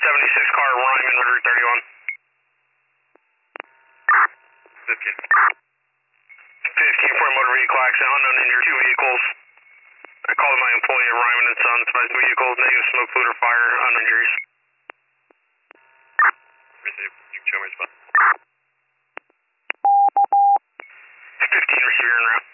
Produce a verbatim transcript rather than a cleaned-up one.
seventy-six car, Ryman, Route thirty-one. fifteen. fifteen for motor vehicle accident, unknown injured, two vehicles. I called my employee at Ryman and Sons, my vehicles, negative smoke, fluid, or fire, unknown injuries. Receive. You can show me spot. fifteen, receiver en route.